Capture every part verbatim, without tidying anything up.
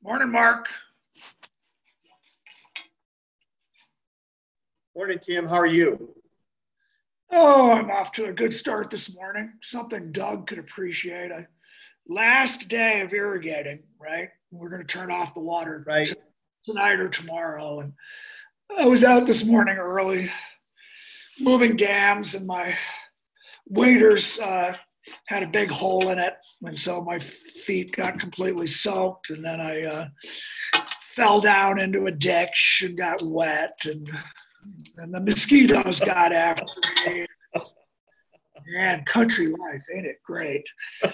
Morning, Mark. Morning, Tim. How are you? Oh, I'm off to a good start this morning. Something Doug could appreciate. I, last day of irrigating, right? We're going to turn off the water Right. t- tonight or tomorrow. And I was out this morning early, moving dams, and my waders uh, had a big hole in it. And so my feet got completely soaked. And then I uh, fell down into a ditch and got wet. And and the mosquitoes got after me. Man, country life, ain't it great?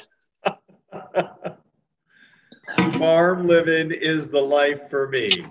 Farm living is the life for me.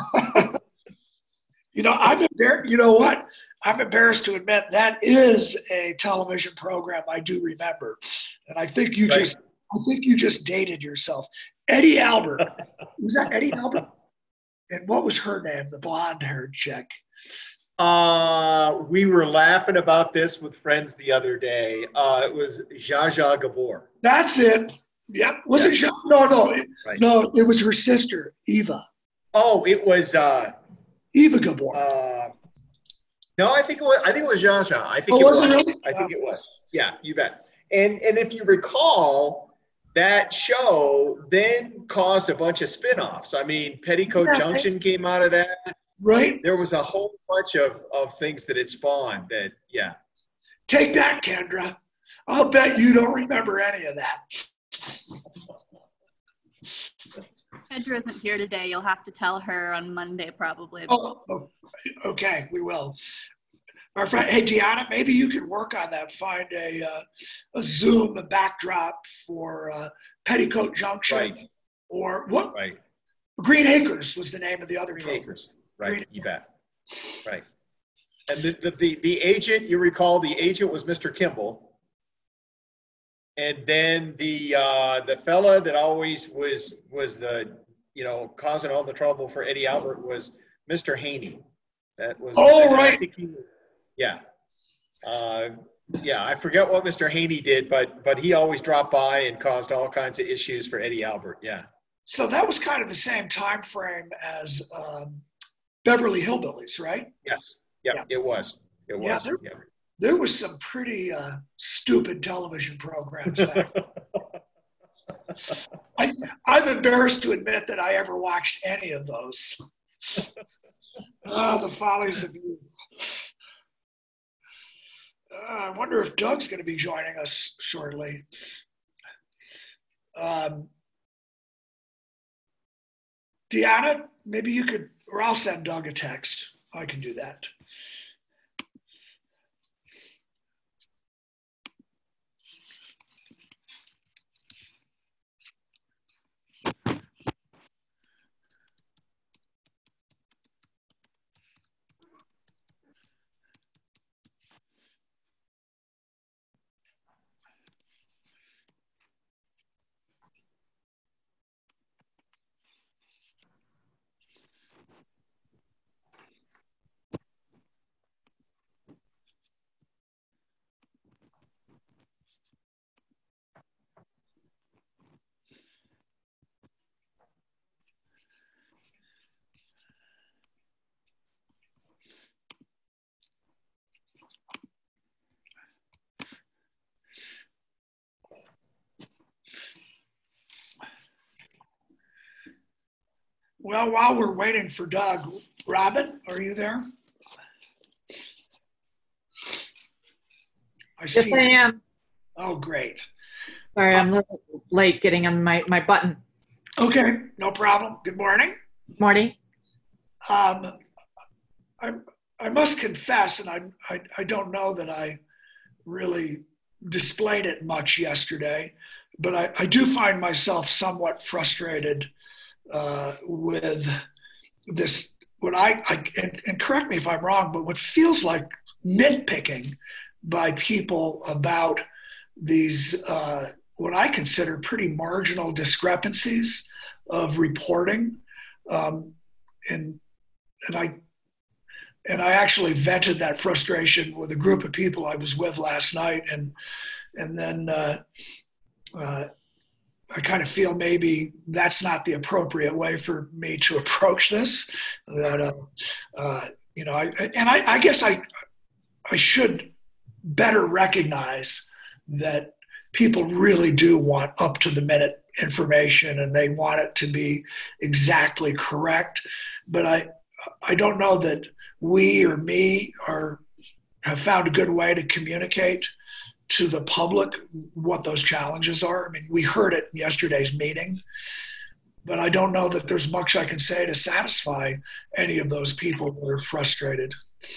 You know, I'm embarrassed. You know what? I'm embarrassed to admit that is a television program I do remember, and I think you Right. just, I think you just dated yourself. Eddie Albert, was that Eddie Albert? And what was her name? The blonde-haired chick. Uh, we were laughing about this with friends the other day. Uh, it was Zsa Zsa Gabor. That's it. Yep. Was Yeah. it? Jean- No, no, it, Right. no. It was her sister, Eva. Oh, it was. Uh, Eva Gabor. uh, no, I think it was. I think it was Zsa Zsa. I think Oh, it was was. it really? I think it was. Yeah, you bet. And and if you recall, that show then caused a bunch of spin-offs. I mean, Petticoat Yeah. Junction came out of that. Right? There was a whole bunch of, of things that it spawned that, yeah. Take that, Kendra. I'll bet you don't remember any of that. Kendra isn't here today. You'll have to tell her on Monday, probably. Oh, oh, okay, we will. Our friend, hey, Deanna, maybe you could work on that. Find a uh, a Zoom a backdrop for uh, Petticoat Junction, Right. or what? Right. Green Acres was the name of the other Green program. Acres. Right. Green- You bet. Right. And the, the, the, the agent, you recall, the agent was Mister Kimball. And then the uh, the fella that always was was the, you know, causing all the trouble for Eddie Albert was Mister Haney. That was. Oh, I right. think he, yeah. Uh, yeah, I forget what Mister Haney did, but but he always dropped by and caused all kinds of issues for Eddie Albert. Yeah. So that was kind of the same time frame as um, Beverly Hillbillies, right? Yes. Yep, Yeah. It was. It was. Yeah, there- yeah. There was some pretty uh, stupid television programs back. I, I'm embarrassed to admit that I ever watched any of those. Ah, the follies of youth. Uh, I wonder if Doug's going to be joining us shortly. Um, Deanna, maybe you could, or I'll send Doug a text. I can do that. Well, while we're waiting for Doug, Robin, are you there? I Yes, see. I am. Oh, great. Sorry, I'm a little late getting on my, my button. Okay, no problem. Good morning. Morning. Um, I, I must confess, and I, I, I don't know that I really displayed it much yesterday, but I, I do find myself somewhat frustrated uh, with this, what I, I and, and correct me if I'm wrong, but what feels like nitpicking by people about these, uh, what I consider pretty marginal discrepancies of reporting. Um, and, and I, and I actually vented that frustration with a group of people I was with last night. And, and then uh, uh, I kind of feel maybe that's not the appropriate way for me to approach this. That uh, uh, you know, I, and I, I guess I I should better recognize that people really do want up to the minute information and they want it to be exactly correct. But I I don't know that we or me are have found a good way to communicate to the public what those challenges are. I mean, we heard it in yesterday's meeting, but I don't know that there's much I can say to satisfy any of those people that are frustrated.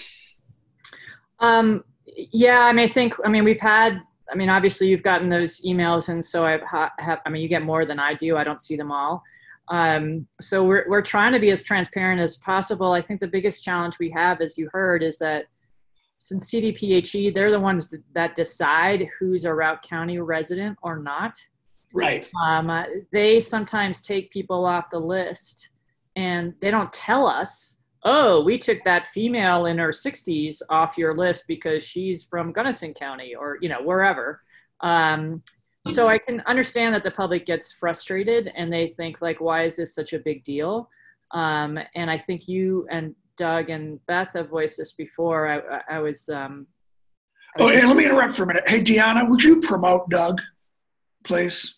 Um, yeah, I mean, I think, I mean, we've had, I mean, obviously you've gotten those emails, and so I've ha- have, I mean, you get more than I do. I don't see them all. Um, so we're, we're trying to be as transparent as possible. I think the biggest challenge we have, as you heard, is that since C D P H E, they're the ones that decide who's a Routt County resident or not. Right. Um, uh, they sometimes take people off the list, and they don't tell us, oh, we took that female in her sixties off your list because she's from Gunnison County or, you know, wherever. Um, so I can understand that the public gets frustrated and they think, like, why is this such a big deal? Um, and I think you and Doug and Beth have voiced this before. I, I, I was. Um, I oh, was hey, let me interrupt for a minute. Hey, Deanna, would you promote Doug, please?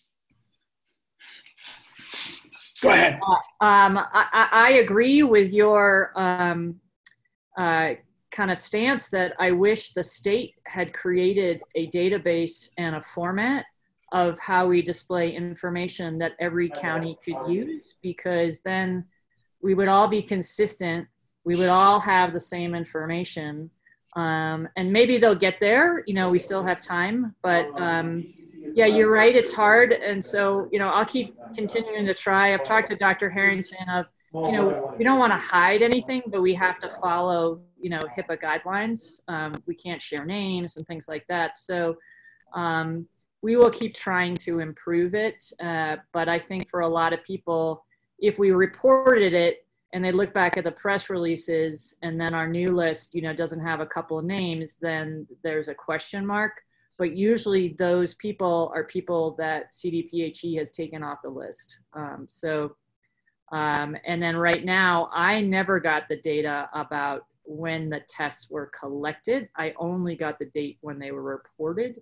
Go ahead. Um, I, I agree with your um, uh, kind of stance that I wish the state had created a database and a format of how we display information that every county could use, because then we would all be consistent. We would all have the same information. Um, and maybe they'll get there, you know, we still have time, but um, yeah, you're right. It's hard. And so, you know, I'll keep continuing to try. I've talked to Doctor Harrington of, you know, we don't want to hide anything, but we have to follow, you know, HIPAA guidelines. Um, we can't share names and things like that. So um, we will keep trying to improve it. Uh, but I think for a lot of people, if we reported it and they look back at the press releases and then our new list, you know, doesn't have a couple of names, then there's a question mark. But usually those people are people that C D P H E has taken off the list. Um, so, um, and then right now, I never got the data about when the tests were collected. I only got the date when they were reported.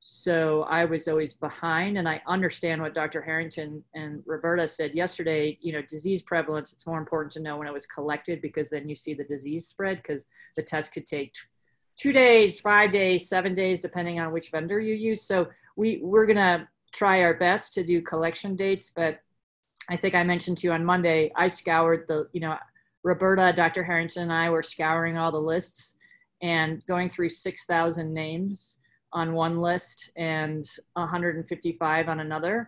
So I was always behind, and I understand what Doctor Harrington and Roberta said yesterday, you know, disease prevalence, it's more important to know when it was collected, because then you see the disease spread, because the test could take two days, five days, seven days, depending on which vendor you use. So we, we're gonna try our best to do collection dates, but I think I mentioned to you on Monday, I scoured the, you know, Roberta, Doctor Harrington and I were scouring all the lists and going through six thousand names on one list and one hundred fifty-five on another.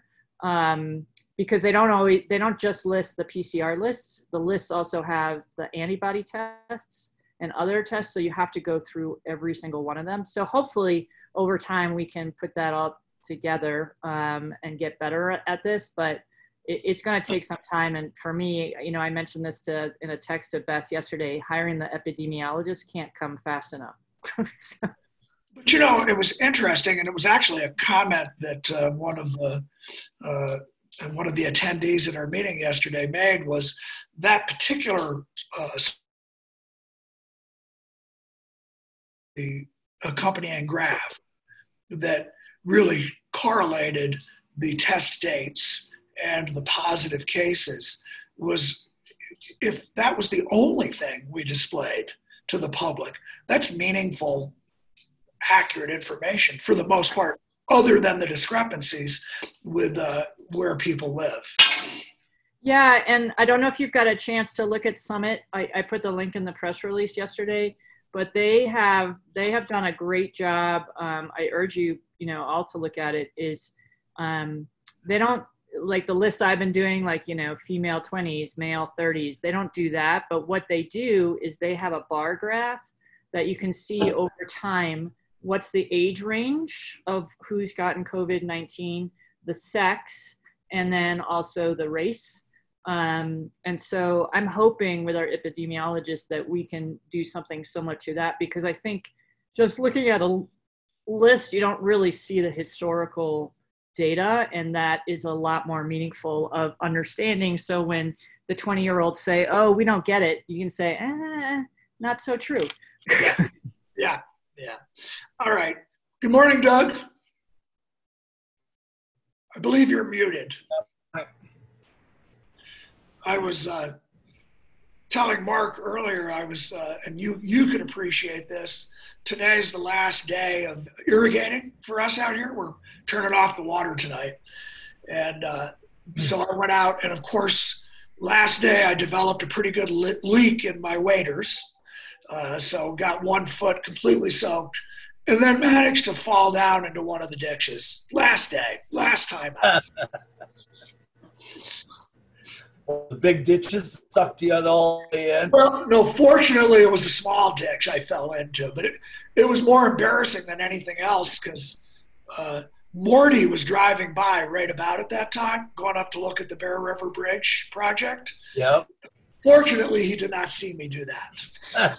Um, because they don't always, they don't just list the P C R lists. The lists also have the antibody tests and other tests. So you have to go through every single one of them. So hopefully over time we can put that all together um, and get better at, at this, but it, it's gonna take some time. And for me, you know, I mentioned this to, in a text to Beth yesterday, hiring the epidemiologist can't come fast enough. So. But, you know, it was interesting, and it was actually a comment that uh, one of the uh, one of the attendees at our meeting yesterday made, was that particular uh, the accompanying graph that really correlated the test dates and the positive cases was, if that was the only thing we displayed to the public, that's meaningful, accurate information for the most part, other than the discrepancies with uh, where people live. Yeah, and I don't know if you've got a chance to look at Summit. I, I put the link in the press release yesterday, but they have they have done a great job. Um, I urge you, you know, all to look at it. Is um, they don't, like the list I've been doing, like, you know, female twenties, male thirties. They don't do that, but what they do is they have a bar graph that you can see over time. What's the age range of who's gotten COVID nineteen, the sex, and then also the race. Um, and so I'm hoping with our epidemiologists that we can do something similar to that, because I think just looking at a list, you don't really see the historical data, and that is a lot more meaningful of understanding. So when the twenty year olds say, oh, we don't get it, you can say, eh, not so true. Yeah, yeah, yeah. All right. Good morning, Doug. I believe you're muted. I was uh, telling Mark earlier, I was, uh, and you, you could appreciate this. Today's the last day of irrigating for us out here. We're turning off the water tonight. And uh, so I went out, and of course, last day I developed a pretty good le- leak in my waders. Uh, so got one foot completely soaked, and then managed to fall down into one of the ditches. Last day, last time out. The big ditches sucked you all the way in. Well, no, fortunately it was a small ditch I fell into, but it, it was more embarrassing than anything else because uh, Morty was driving by right about at that time, going up to look at the Bear River Bridge project. Yep. Fortunately, he did not see me do that.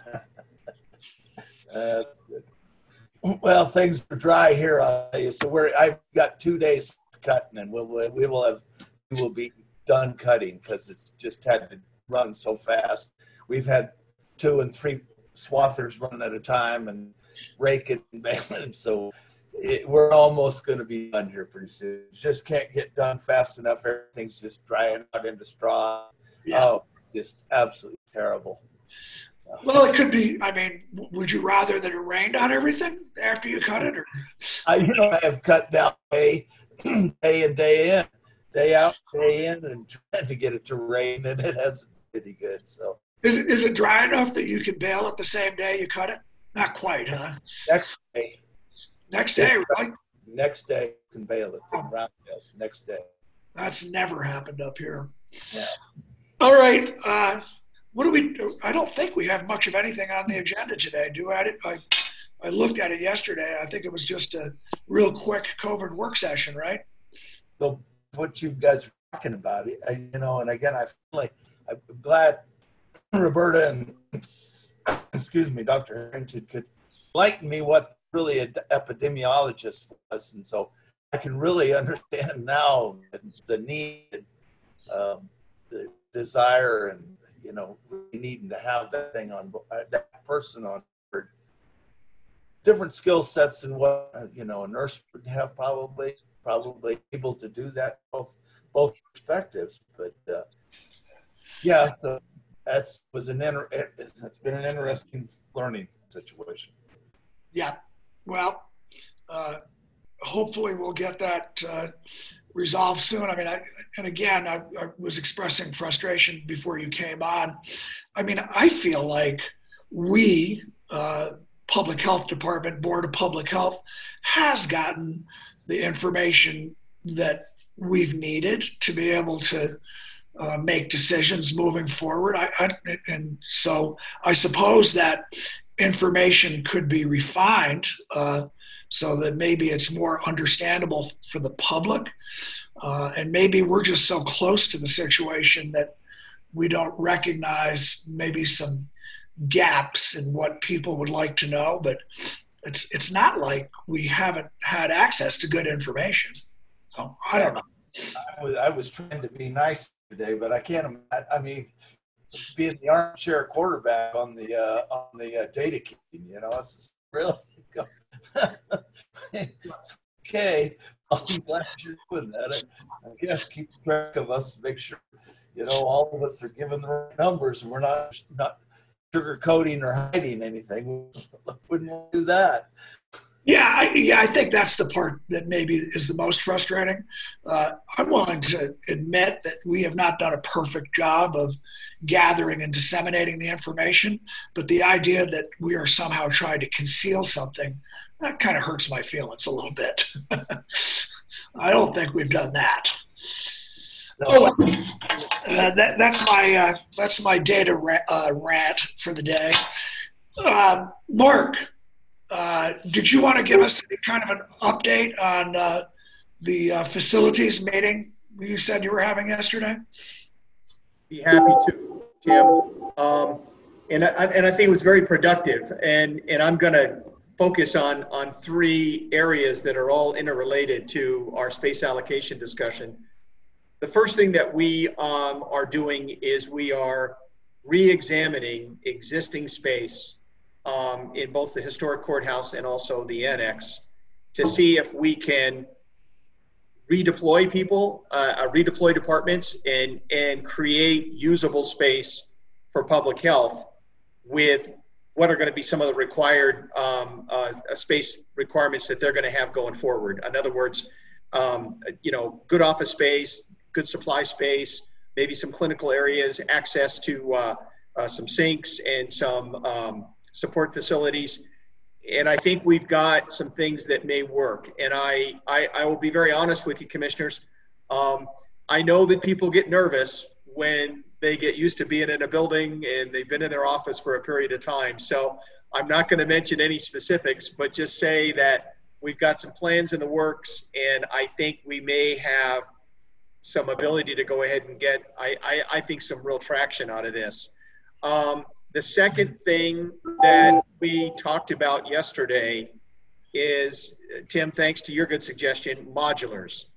That's good. Well, things are dry here, uh, so we're. I've got two days cutting, and we'll we will have we will be done cutting because it's just had to run so fast. We've had two and three swathers run at a time and raking and baling, so it, we're almost going to be done here pretty soon. Just can't get done fast enough. Everything's just drying out into straw. Yeah. Oh, just absolutely terrible. Well, it could be. I mean, would you rather that it rained on everything after you cut it? Or? I, you know, I have cut down day, day in, day in, day out, day in, and trying to get it to rain, and it hasn't been any good. So, Is it, is it dry enough that you can bale it the same day you cut it? Not quite, huh? next day, Next day, right? next day you can bale it. Then round bales next day. That's never happened up here. Yeah. All right. Uh, what do we? I don't think we have much of anything on the agenda today, do I? I, I looked at it yesterday. I think it was just a real quick COVID work session, right? So, what you guys are talking about, I, you know, and again, I feel like I'm glad Roberta and excuse me, Doctor Harrington could enlighten me what really an epidemiologist was, and so I can really understand now the, the need, um, the desire, and you know, really needing to have that thing on uh, that person on board. Different skill sets than what uh, you know a nurse would have, probably probably able to do that both both perspectives. But uh, yeah, so that's was an inter- it's been an interesting learning situation. Yeah. Well, uh, hopefully we'll get that uh, resolved soon. I mean, I, and again, I, I was expressing frustration before you came on. I mean, I feel like we, uh, Public Health Department, Board of Public Health, has gotten the information that we've needed to be able to uh, make decisions moving forward. I, I, and so I suppose that information could be refined uh, so that maybe it's more understandable for the public. Uh, and maybe we're just so close to the situation that we don't recognize maybe some gaps in what people would like to know, but it's it's not like we haven't had access to good information. So I don't know. I was, I was trying to be nice today, but I can't imagine. I mean, being the armchair quarterback on the uh, on the uh, data keeping, you know, it's really okay. I'm glad you're doing that. I, I guess keep track of us, make sure you know all of us are given the right numbers, and we're not not sugarcoating or hiding anything. We wouldn't do that. Yeah, I, yeah, I think that's the part that maybe is the most frustrating. Uh, I'm willing to admit that we have not done a perfect job of gathering and disseminating the information, but the idea that we are somehow trying to conceal something, that kind of hurts my feelings a little bit. I don't think we've done that. No. Oh, uh, that, that's my uh, that's my data ra- uh, rant for the day. Uh, Mark, uh, did you want to give us kind of an update on uh, the uh, facilities meeting you said you were having yesterday? Be happy to, Tim. Um, and I and I think it was very productive. And and I'm gonna focus on, on three areas that are all interrelated to our space allocation discussion. The first thing that we um, are doing is we are re-examining existing space um, in both the historic courthouse and also the annex to see if we can redeploy people, uh, redeploy departments, and, and create usable space for public health with what are going to be some of the required um, uh, space requirements that they're going to have going forward. In other words, um, you know, good office space, good supply space, maybe some clinical areas, access to uh, uh, some sinks and some um, support facilities. And I think we've got some things that may work. And I, I, I will be very honest with you, commissioners. Um, I know that people get nervous when they get used to being in a building and they've been in their office for a period of time. So I'm not going to mention any specifics, but just say that we've got some plans in the works, and I think we may have some ability to go ahead and get, I, I, I think, some real traction out of this. Um, the second thing that we talked about yesterday is, Tim, thanks to your good suggestion, modulars.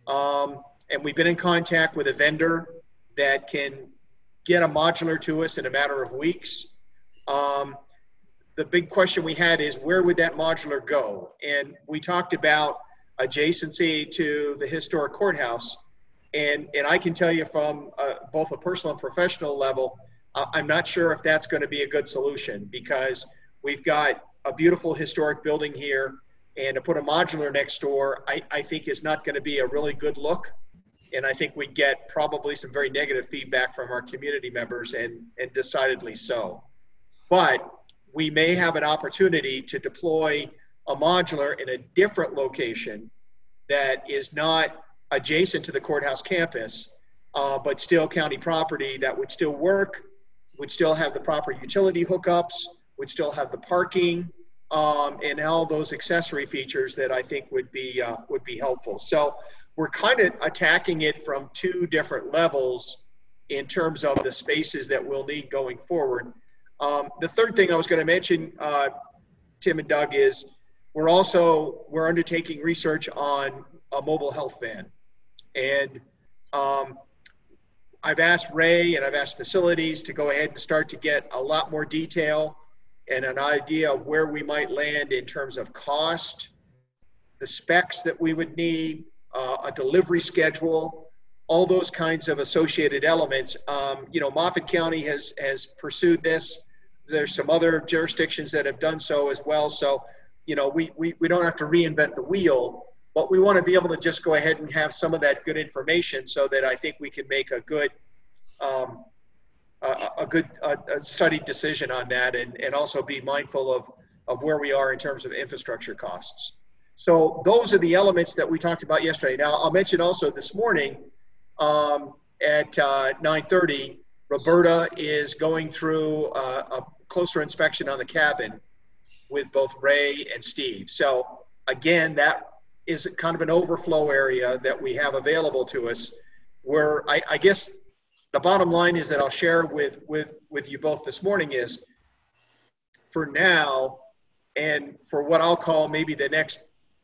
Um, and we've been in contact with a vendor that can get a modular to us in a matter of weeks. Um, the big question we had is, where would that modular go? And we talked about adjacency to the historic courthouse. And, and I can tell you from uh, both a personal and professional level, uh, I'm not sure if that's going to be a good solution, because we've got a beautiful historic building here, and to put a modular next door, I, I think is not going to be a really good look. And I think we get probably some very negative feedback from our community members, and, and decidedly so. But we may have an opportunity to deploy a modular in a different location that is not adjacent to the courthouse campus, uh, but still county property, that would still work, would still have the proper utility hookups, would still have the parking, um, and all those accessory features that I think would be, uh, would be helpful. So we're kind of attacking it from two different levels in terms of the spaces that we'll need going forward. Um, the third thing I was going to mention, uh, Tim and Doug, is we're also, we're undertaking research on a mobile health van. And um, I've asked Ray and I've asked facilities to go ahead and start to get a lot more detail and an idea of where we might land in terms of cost, the specs that we would need, uh, a delivery schedule, all those kinds of associated elements. Um, you know, Moffat County has, has pursued this. There's some other jurisdictions that have done so as well. So, you know, we, we, we don't have to reinvent the wheel, but we want to be able to just go ahead and have some of that good information so that I think we can make a good, um, a, a good a, a studied decision on that, and, and also be mindful of, of where we are in terms of infrastructure costs. So those are the elements that we talked about yesterday. Now, I'll mention also this morning um, at uh, nine thirty, Roberta is going through uh, a closer inspection on the cabin with both Ray and Steve. So again, that is kind of an overflow area that we have available to us, where I, I guess the bottom line is that I'll share with, with, with you both this morning is, for now, and for what I'll call maybe the next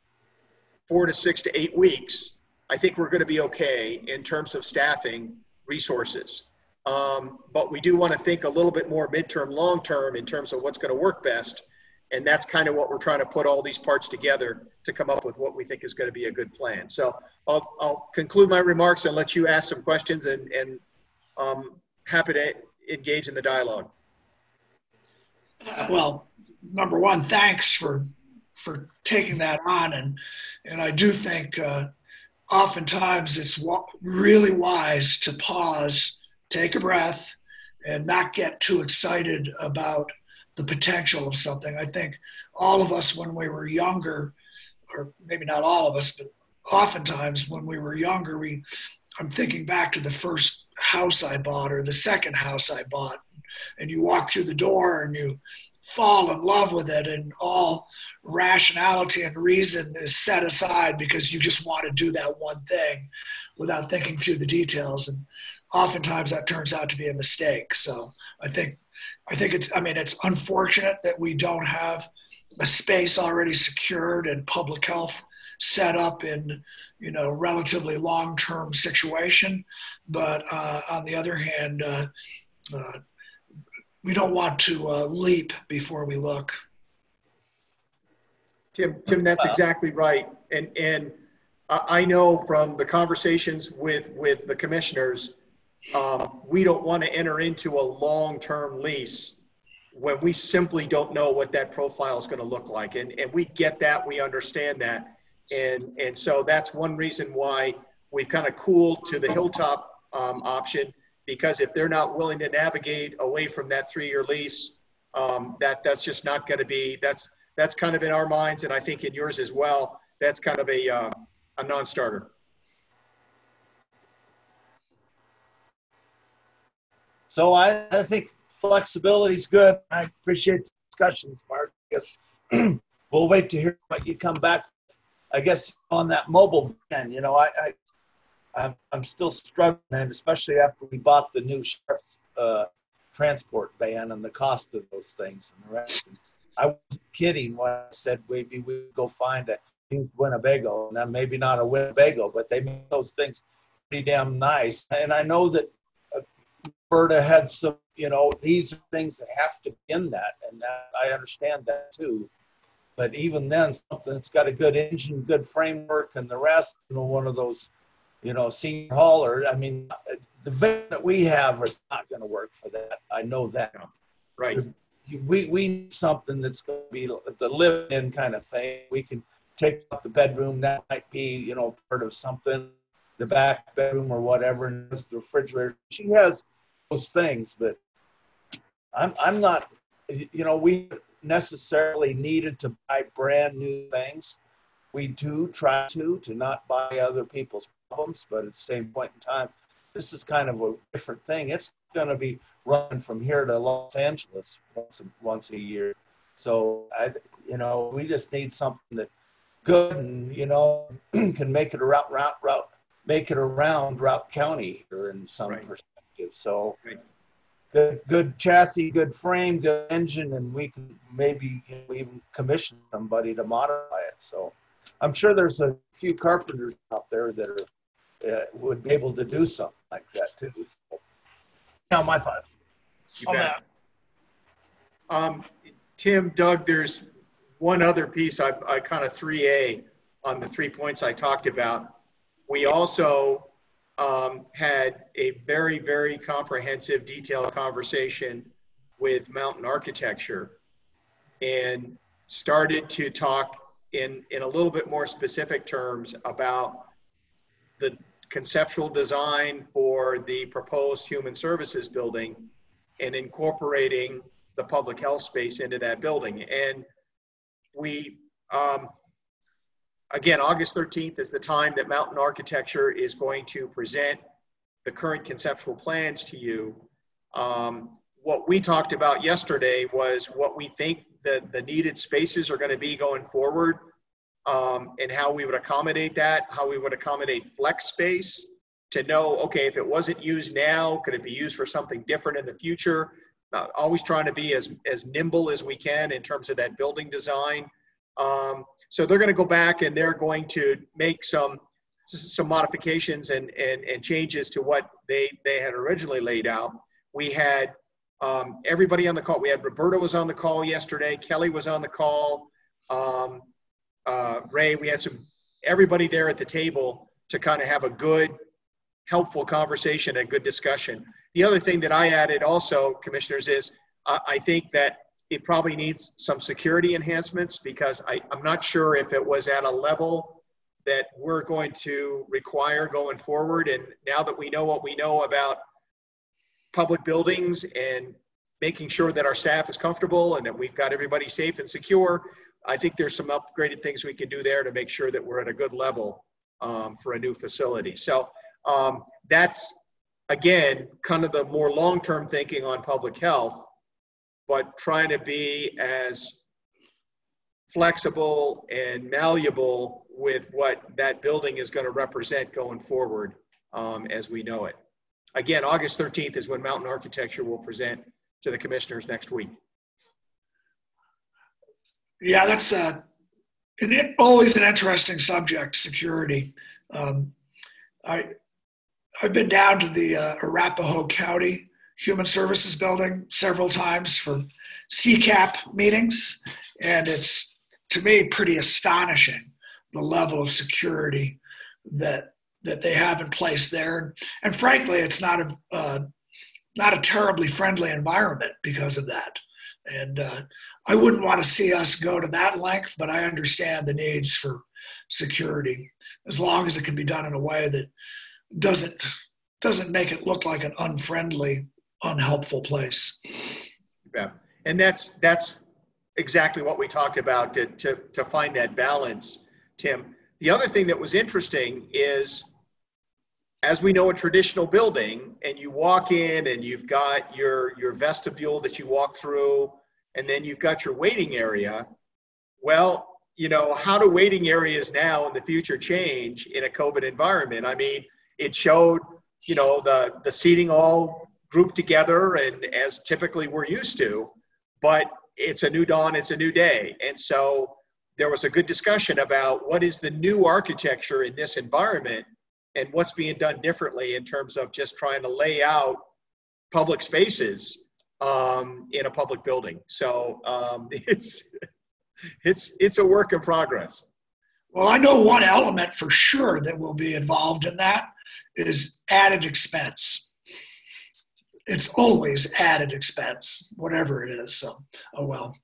four to six to eight weeks, I think we're going to be okay in terms of staffing resources. Um, but we do want to think a little bit more midterm, long-term in terms of what's going to work best. And that's kind of what we're trying to put all these parts together to come up with what we think is going to be a good plan. So I'll, I'll conclude my remarks and let you ask some questions, and, and um, happy to engage in the dialogue. Well, number one, thanks for for taking that on. And, and I do think uh, oftentimes it's wa- really wise to pause, take a breath, and not get too excited about the potential of something. I think all of us when we were younger, or maybe not all of us, but oftentimes when we were younger, we, I'm thinking back to the first house I bought or the second house I bought, and you walk through the door and you fall in love with it, and all rationality and reason is set aside because you just want to do that one thing without thinking through the details. And oftentimes that turns out to be a mistake. So I think I think it's, I mean, it's unfortunate that we don't have a space already secured and public health set up in, you know, relatively long-term situation. But uh, on the other hand, uh, uh, we don't want to uh, leap before we look. Tim, Tim, that's exactly right. And and I know from the conversations with with the commissioners, um, we don't want to enter into a long-term lease when we simply don't know what that profile is going to look like. And and we get that, we understand that, and and so that's one reason why we've kind of cooled to the Hilltop um, option, because if they're not willing to navigate away from that three-year lease, um, that that's just not going to be that's. That's kind of in our minds, and I think in yours as well, that's kind of a, uh, a non-starter. So I, I think flexibility is good. I appreciate the discussions, Mark. I guess we'll wait to hear what you come back with. I guess on that mobile van, you know, I, I, I'm, I'm still struggling, and especially after we bought the new sheriff's uh, transport van and the cost of those things and the rest. And I wasn't kidding when I said maybe we would go find a used Winnebago, and maybe not a Winnebago, but they make those things pretty damn nice. And I know that Alberta had some, you know, these are things that have to be in that, and that, I understand that too. But even then, something that's got a good engine, good framework, and the rest, you know, one of those, you know, senior hauler. I mean, the van that we have is not going to work for that. I know that. Right. We, we need something that's going to be the live-in kind of thing. We can take out the bedroom. That might be, you know, part of something, the back bedroom or whatever, and just the refrigerator. She has those things, but I'm, I'm not, you know, we necessarily needed to buy brand new things. We do try to, to not buy other people's problems, but at the same point in time, this is kind of a different thing. It's going to be running from here to Los Angeles once a, once a year. So, I, you know, we just need something that good and, you know, can make it a route, route, route, make it around Route County here in some right. perspective. So right. good, good chassis, good frame, good engine, and we can maybe you know, even commission somebody to modify it. So I'm sure there's a few carpenters out there that are uh, would be able to do something like that too. So, now my thoughts. You bet. Um, Tim, Doug, there's one other piece I, I kind of three A on the three points I talked about. We also um, had a very, very comprehensive, detailed conversation with Mountain Architecture and started to talk in, in a little bit more specific terms about the conceptual design for the proposed human services building and incorporating the public health space into that building. And we, um, again, August thirteenth is the time that Mountain Architecture is going to present the current conceptual plans to you. Um, what we talked about yesterday was what we think the, the needed spaces are going to be going forward, um, and how we would accommodate that, how we would accommodate flex space to know, okay, if it wasn't used now, could it be used for something different in the future? Uh, always trying to be as, as nimble as we can in terms of that building design. Um, so they're going to go back and they're going to make some some modifications and, and, and changes to what they, they had originally laid out. We had um, everybody on the call. We had Roberta was on the call yesterday. Kelly was on the call. Um, uh, Ray, we had some everybody there at the table to kind of have a good, helpful conversation, a good discussion. The other thing that I added also, commissioners, is uh, I think that it probably needs some security enhancements, because I, I'm not sure if it was at a level that we're going to require going forward. And now that we know what we know about public buildings and making sure that our staff is comfortable and that we've got everybody safe and secure, I think there's some upgraded things we can do there to make sure that we're at a good level um, for a new facility. So um, that's, again, kind of the more long-term thinking on public health, but trying to be as flexible and malleable with what that building is going to represent going forward um, as we know it. Again, August thirteenth is when Mountain Architecture will present to the commissioners next week. Yeah, that's uh, an, always an interesting subject, security. Um, I, I've been down to the uh, Arapahoe County Human Services Building several times for C CAP meetings, and it's, to me, pretty astonishing, the level of security that that they have in place there. And, and frankly, it's not a uh, not a terribly friendly environment because of that. And uh, I wouldn't want to see us go to that length, but I understand the needs for security, as long as it can be done in a way that doesn't doesn't make it look like an unfriendly, unhelpful place. Yeah, and that's that's exactly what we talked about to to to find that balance, Tim. The other thing that was interesting is, as we know, a traditional building, and you walk in and you've got your your vestibule that you walk through, and then you've got your waiting area. Well, you know, how do waiting areas now in the future change in a COVID environment? I mean, it showed, you know, the the seating all grouped together, and as typically we're used to, but it's a new dawn, it's a new day. And so there was a good discussion about what is the new architecture in this environment and what's being done differently in terms of just trying to lay out public spaces um, in a public building. So um, it's, it's, it's a work in progress. Well, I know one element for sure that will be involved in that is added expense. It's always added expense, whatever it is. So, oh well.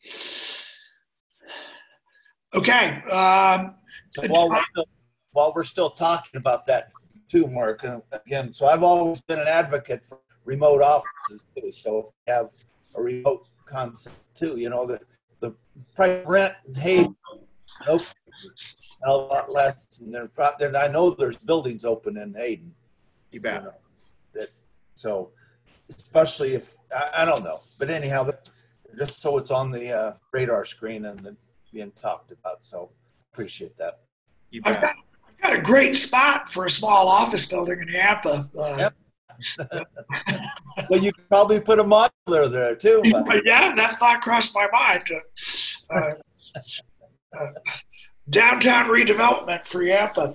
Okay. Um, So while we're, still, while we're still talking about that too, Mark, and again, so I've always been an advocate for remote offices too. So if we have a remote concept too, you know, the, the price of rent and Hayden, nope, a lot less. And there's probably, I know there's buildings open in Hayden. You bet. You know, that, so especially if, I, I don't know, but anyhow, just so it's on the uh, radar screen and the, being talked about. So appreciate that. You I've, bet. got, I've got a great spot for a small office building in Yampa. Uh, Yep. Well, you could probably put a modular there too. But. Yeah, that thought crossed my mind. Uh, uh, downtown redevelopment for Yampa.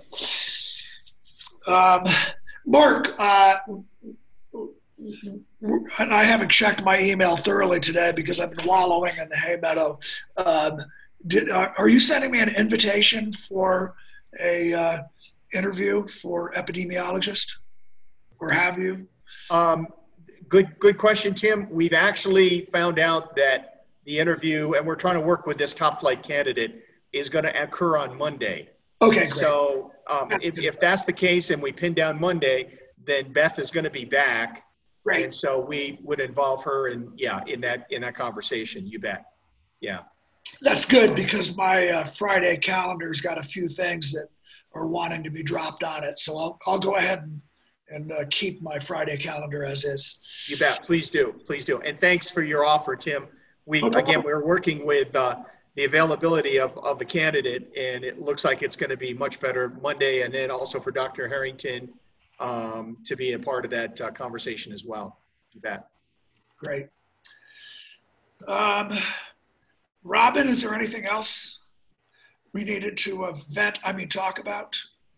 Um, Mark, uh, and I haven't checked my email thoroughly today because I've been wallowing in the hay meadow. Um, did, uh, are you sending me an invitation for a uh, interview for epidemiologist, or have you? Um, good, good question, Tim. We've actually found out that the interview, and we're trying to work with this top flight candidate, is going to occur on Monday. Okay, great. So um, if, if that's the case and we pin down Monday, then Beth is going to be back. Great. And so we would involve her in, yeah, in that, in that conversation. You bet. Yeah. That's good because my uh, Friday calendar's got a few things that are wanting to be dropped on it. So I'll, I'll go ahead and, and uh, keep my Friday calendar as is. You bet. Please do. Please do. And thanks for your offer, Tim. We, Okay. again, we're working with uh, the availability of, of the candidate, and it looks like it's going to be much better Monday, and then also for Doctor Harrington um, to be a part of that uh, conversation as well. You bet. Great. Um, Robin, is there anything else we needed to uh, vet, I mean, talk about?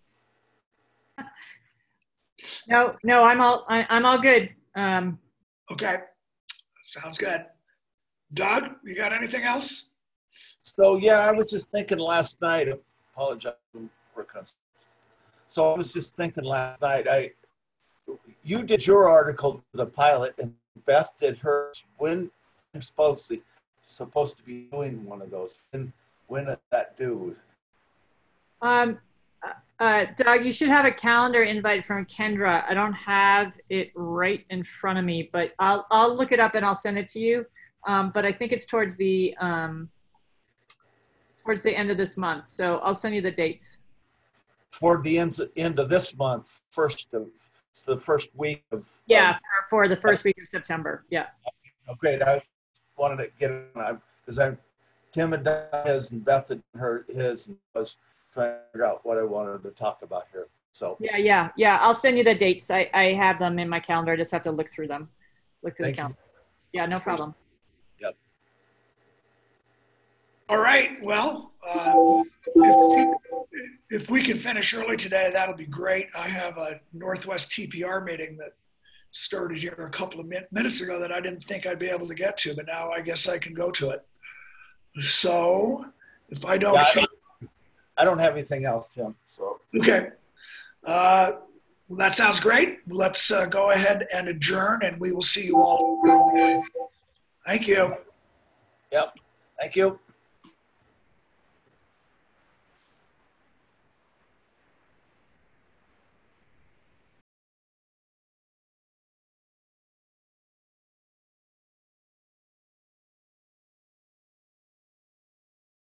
No, no, I'm all, I, I'm all good. Um, Okay, sounds good. Doug, you got anything else? So yeah, I was just thinking last night. I apologize for cussing. So I was just thinking last night. I, you did your article, the pilot, and Beth did hers. When I'm supposed to supposed to be doing one of those? When when did that due? um, uh, Doug, you should have a calendar invite from Kendra. I don't have it right in front of me, but I'll, I'll look it up and I'll send it to you. Um, but I think it's towards the, um, towards the end of this month. So I'll send you the dates. Toward the end, end of this month, first of it's the first week of. Yeah, of, for, for the first week of September. Yeah. oh, great. I wanted to get it because I'm Tim had done his and Beth had her his and I was trying to figure out what I wanted to talk about here. So Yeah, yeah, yeah. I'll send you the dates. I, I have them in my calendar. I just have to look through them. Look through Thank the you. calendar. Yeah, no problem. Yep. All right. Well, uh, if, if we can finish early today, that'll be great. I have a Northwest T P R meeting that started here a couple of min- minutes ago that I didn't think I'd be able to get to, but now I guess I can go to it. So if I don't, Yeah, I don't, I don't have anything else, Tim. So okay. Uh, well, that sounds great. Let's uh, go ahead and adjourn, and we will see you all. Thank you. Yep. Thank you.